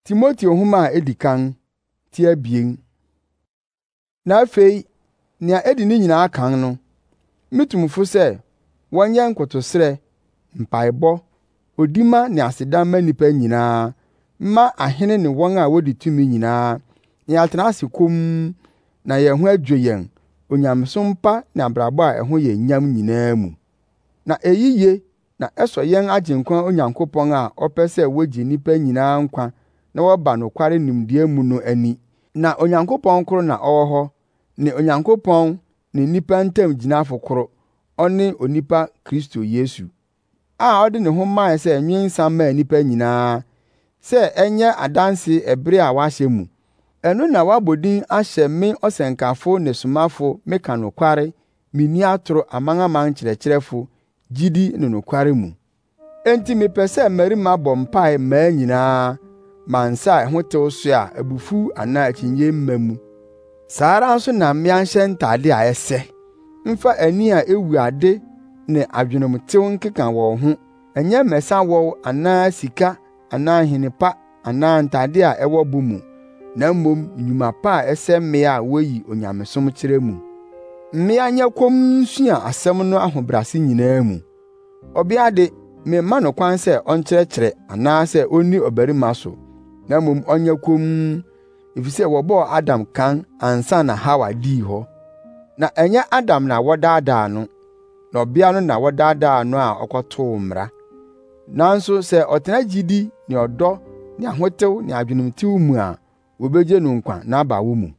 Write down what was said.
Timoteo homa edikan ti abien. Na afei nea edi ne nyinaa kan no, mitumfo sɛ wɔnyɛ nkotosrɛ, mpaebɔ, odima ne aseda ma nnipa nyinaa, mma ahene ne wɔn a wodi tumi nyinaa, na yɛatena ase komm na yɛn ho adwo yɛn onyamesom pa ne abrabɔ a ɛho yɛ nyam nyinaa mu. Na eyi ye na ɛsɔ yɛn Agyenkwa Onyankopɔn a ɔpɛ sɛ wogye nnipa nyinaa nkwa na wɔba nokware nimdeɛ mu no ani. Na Onyankopɔn koro na ɔwɔ hɔ, ne Onyankopɔn ne nnipa ntam gyinafo koro, ɔne onipa Kristo Yesu, a ɔde ne ho mae sɛ nwensa maa nnipa nyinaa, sɛ ɛnyɛ adanse ɛbere a wahyɛ mu. Ɛno na wabɔ din ahyɛ me ɔsɛnkafo ne somafo meka nokware, minni atoro amanaman kyerɛkyerɛfo, gyidi ne nokware mu. Enti mepɛ sɛ mmarima bɔ mpae mmaa nyinaa, ma nsa a ɛho tew so a abufuw anaa akyinnye mma mu. Saa ara nso na mmea nhyɛ ntade a ɛsɛ, mfa ani a ewu ade ne adwenemtew nkeka wɔn ho, ɛnyɛ mmɛsa wɔw anaa sika anaa nhene pa anaa ntade a ɛwɔ bo mu, na mmom nnwuma pa a ɛsɛ mmea a woyi onyamesom kyerɛ mu. Mmea nyɛ komm nsua asɛm no ahobrɛase nyinaa mu. Ɔbea de, memma no kwan sɛ ɔnkyerɛkyerɛ anaasɛ onni ɔbarima so, na mmom ɔnyɛ komm, efisɛ wɔbɔɔ Adam kan ansa na Hawa dii hɔ. Na ɛnyɛ Adam na wɔdaadaa no, na ɔbea no na wɔdaadaa no a ɔkɔtoo mmara. Nanso sɛ ɔtena gyidi ne ɔdɔ ne ahotew ne adwenemtew mu a, wobegye no nkwa n'abawo mu.